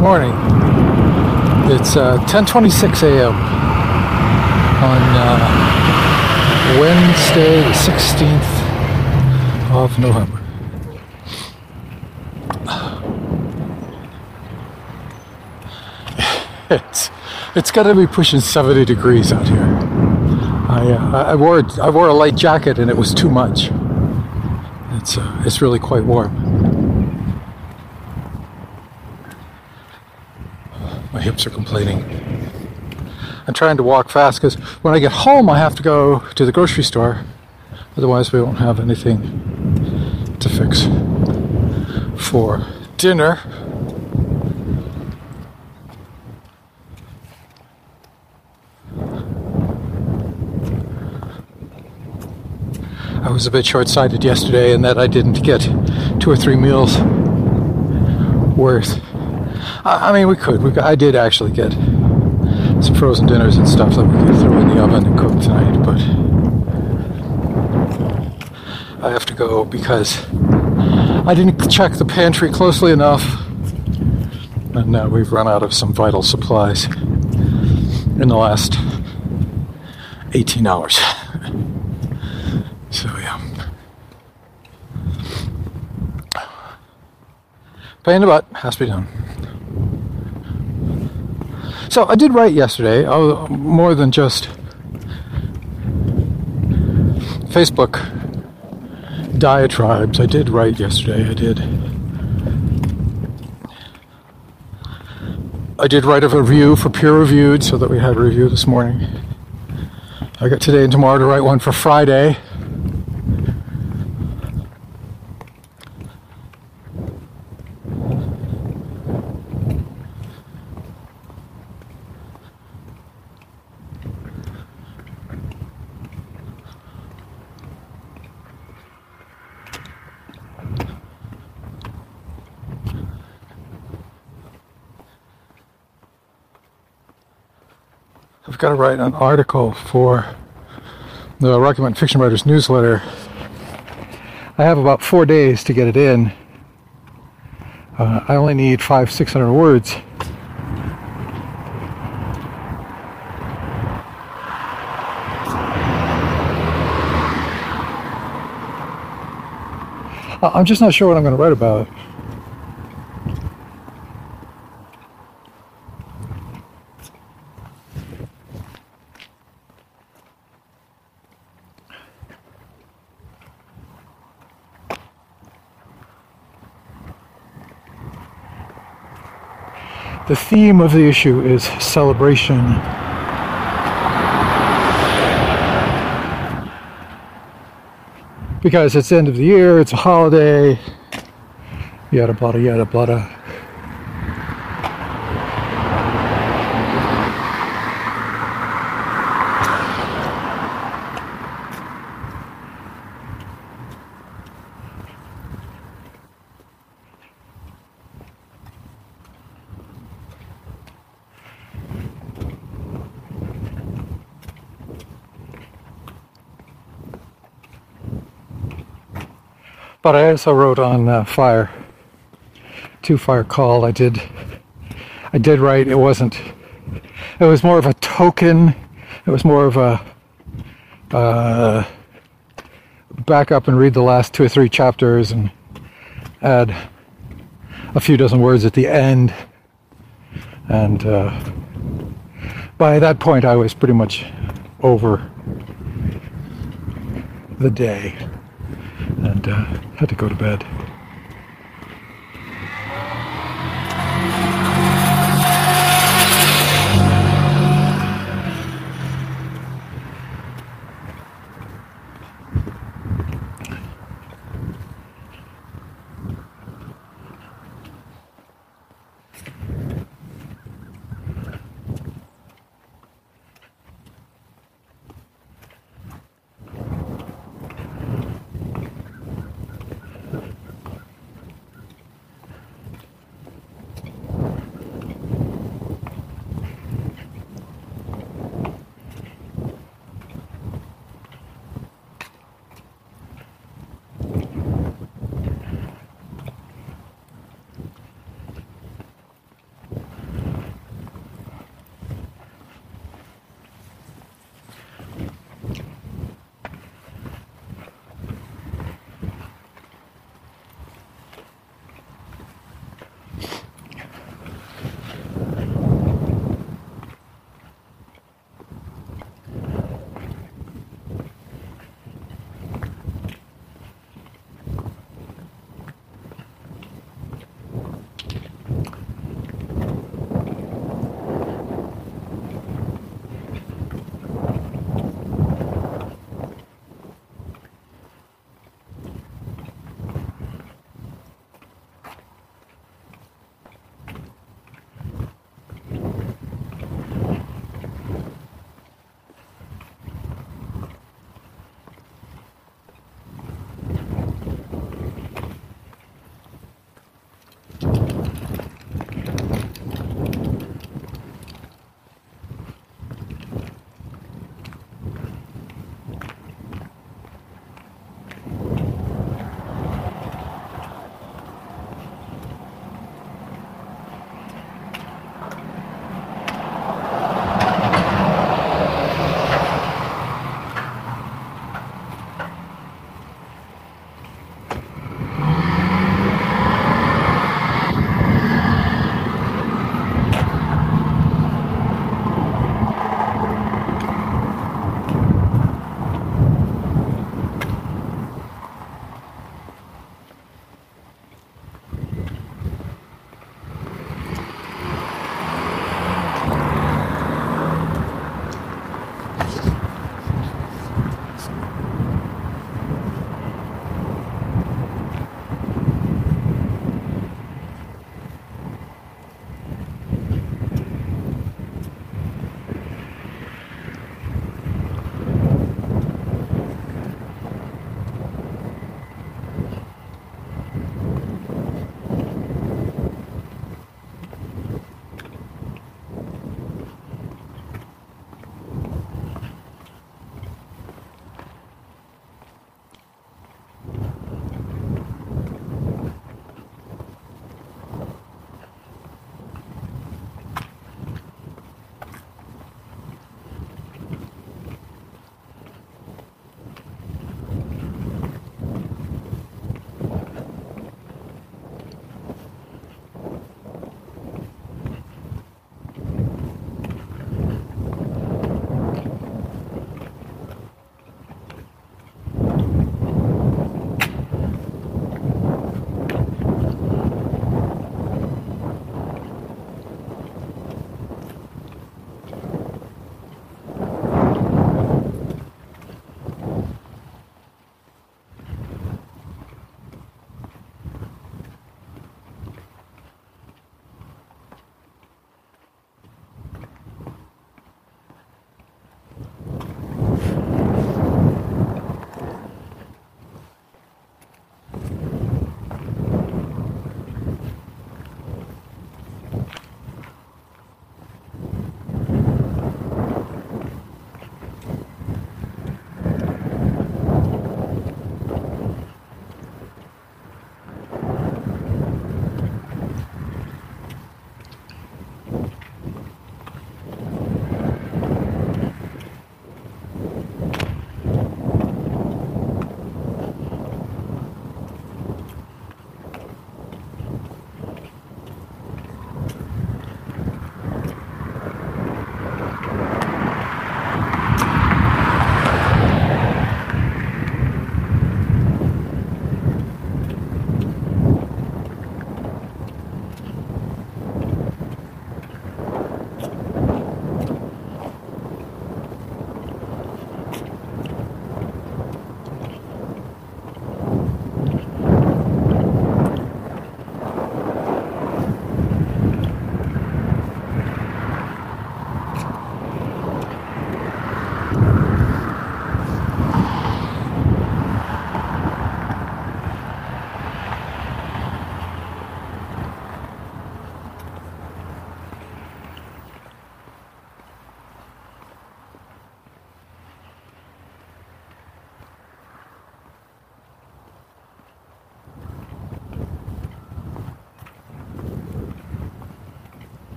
Good morning. It's 10:26 a.m. on Wednesday, the 16th of November. It's got to be pushing 70 degrees out here. I wore a light jacket and it was too much. It's really quite warm. My hips are complaining. I'm trying to walk fast because when I get home I have to go to the grocery store. Otherwise we won't have anything to fix for dinner. I was a bit short-sighted yesterday in that I didn't get 2 or 3 meals worth. I mean, I did actually get some frozen dinners and stuff that we could throw in the oven and cook tonight, but I have to go because I didn't check the pantry closely enough, and now we've run out of some vital supplies in the last 18 hours. So yeah. Pain in the butt, has to be done. So I did write yesterday, more than just Facebook diatribes. I did write yesterday, I did write a review for peer reviewed so that we had a review this morning. I got today and tomorrow to write one for Friday. I've got to write an article for the Rocky Mountain Fiction Writers newsletter. I have about 4 days to get it in. I only need 500-600 words. I'm just not sure what I'm going to write about. The theme of the issue is celebration. Because it's the end of the year, it's a holiday, yada blada, yada blada. But I also wrote on Fire, to Fire Call. I did write. It was more of a token. It was more of a back up and read the last 2 or 3 chapters and add a few dozen words at the end. And by that point I was pretty much over the day. And had to go to bed.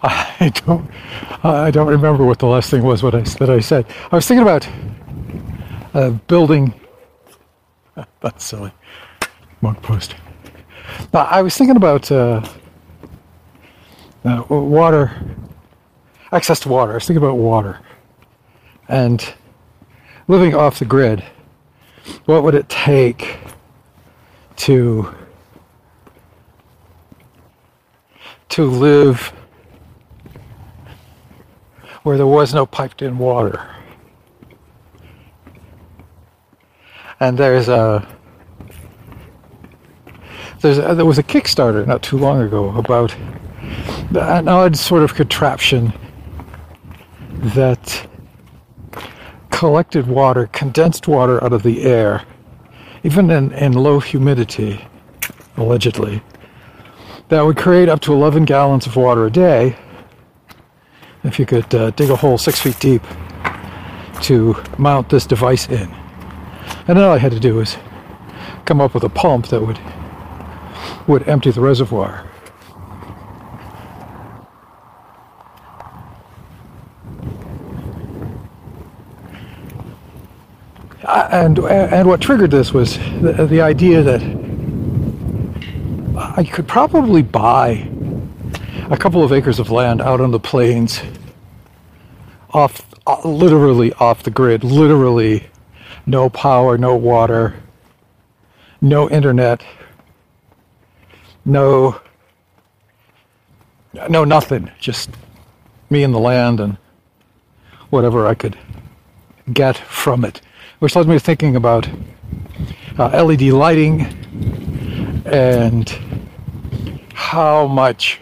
I don't remember what the last thing was that I said. I was thinking about building. That's silly. Monk post. I was thinking about water, access to water. I was thinking about water and living off the grid. What would it take to live where there was no piped in water? And there was a Kickstarter not too long ago about an odd sort of contraption that collected water, condensed water out of the air, even in low humidity, allegedly, that would create up to 11 gallons of water a day if you could dig a hole 6 feet deep to mount this device in. And all I had to do was come up with a pump that would empty the reservoir. And what triggered this was the idea that I could probably buy a couple of acres of land out on the plains, literally off the grid, literally no power, no water, no internet, no nothing, just me and the land and whatever I could get from it. Which led me to thinking about LED lighting and how much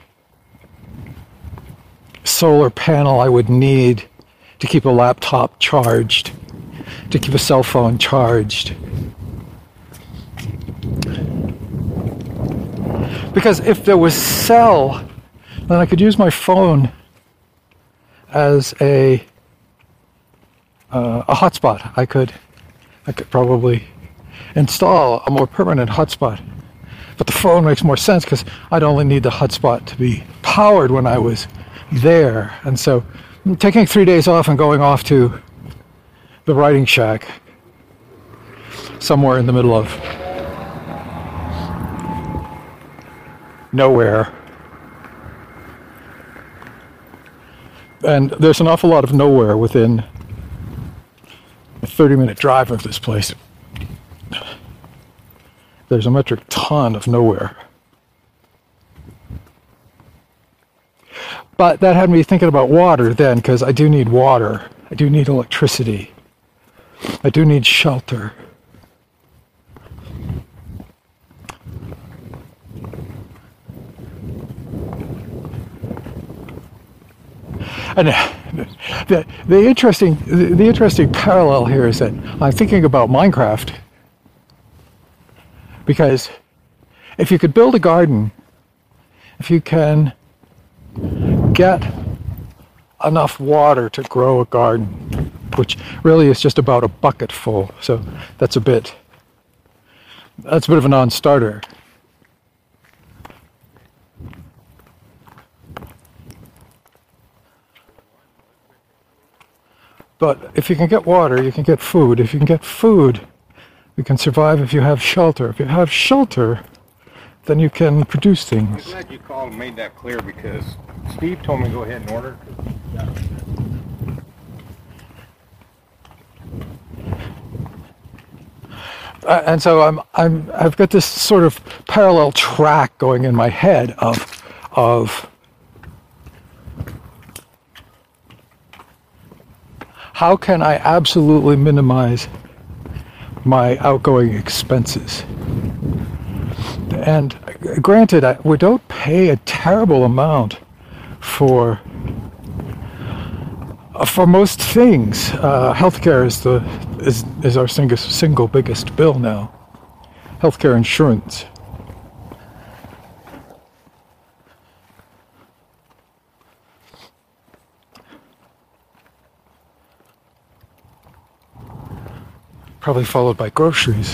solar panel I would need to keep a laptop charged, to keep a cell phone charged. Because if there was cell, then I could use my phone as a hotspot. I could probably install a more permanent hotspot. But the phone makes more sense because I'd only need the hotspot to be powered when I was there. And so taking 3 days off and going off to the writing shack somewhere in the middle of nowhere. And there's an awful lot of nowhere within a 30-minute drive of this place. There's a metric ton of nowhere. But that had me thinking about water then, because I do need water. I do need electricity. I do need shelter. And the interesting parallel here is that I'm thinking about Minecraft, because if you could build a garden, if you can get enough water to grow a garden, which really is just about a bucket full, so that's a bit of a non-starter. But if you can get water, you can get food. If you can get food, you can survive if you have shelter. If you have shelter, then you can produce things. I'm glad you called and made that clear, because Steve told me to go ahead and order. And so I've got this sort of parallel track going in my head of how can I absolutely minimize my outgoing expenses? And granted, we don't pay a terrible amount for most things. Healthcare is our single biggest bill now. Healthcare insurance. Probably followed by groceries.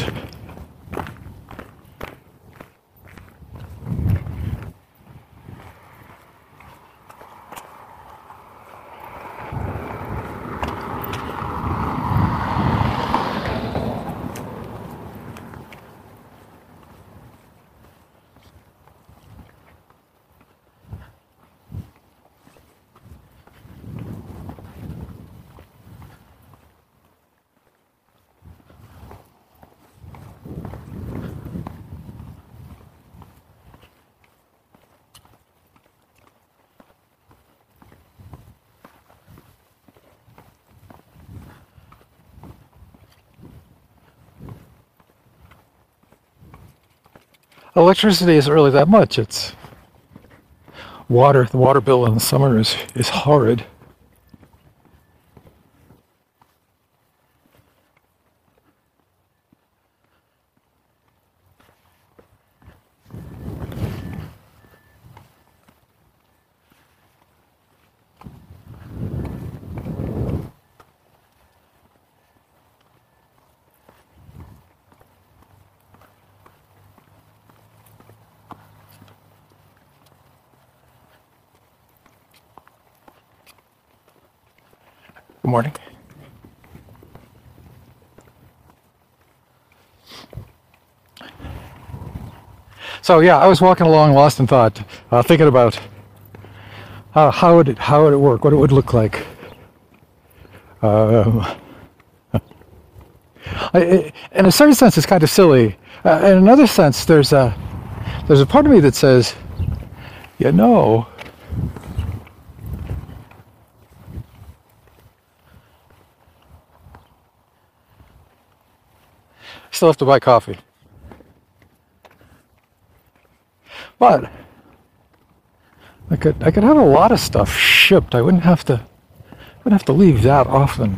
electricity isn't really that much. It's water. The water bill in the summer is horrid. Good morning. So yeah, I was walking along, lost in thought, thinking about how would it work, what it would look like. In a certain sense, it's kind of silly. In another sense, there's a part of me that says, you know, still have to buy coffee. But I could have a lot of stuff shipped. I wouldn't have to leave that often.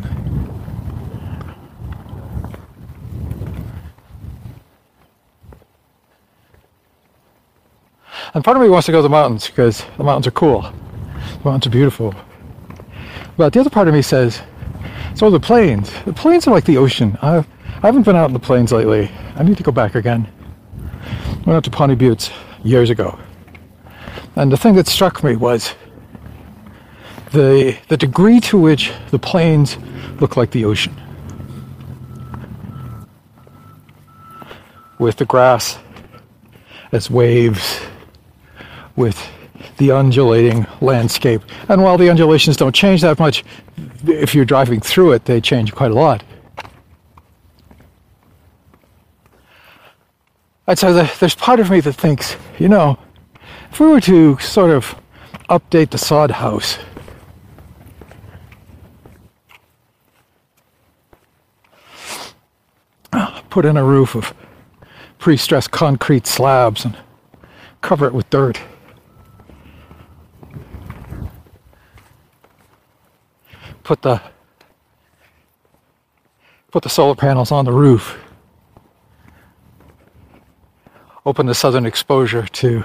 And part of me wants to go to the mountains because the mountains are cool. The mountains are beautiful. But the other part of me says, so the plains. The plains are like the ocean. I haven't been out in the plains lately. I need to go back again. Went out to Pawnee Buttes years ago. And the thing that struck me was the degree to which the plains look like the ocean. With the grass as waves, with the undulating landscape. And while the undulations don't change that much, if you're driving through it, they change quite a lot. And so there's part of me that thinks, you know, if we were to sort of update the sod house, put in a roof of pre-stressed concrete slabs and cover it with dirt, put the solar panels on the roof, open the southern exposure to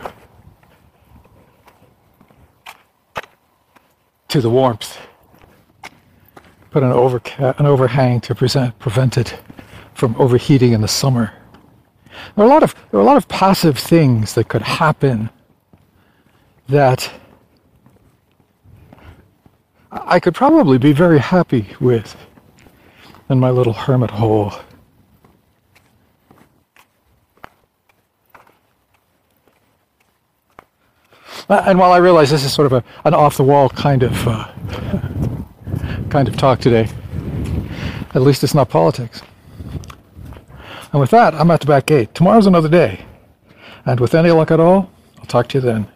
the warmth, put an overhang to prevent it from overheating in the summer. There are a lot of passive things that could happen that I could probably be very happy with in my little hermit hole. And while I realize this is sort of an off-the-wall kind of talk today, at least it's not politics. And with that, I'm at the back gate. Tomorrow's another day. And with any luck at all, I'll talk to you then.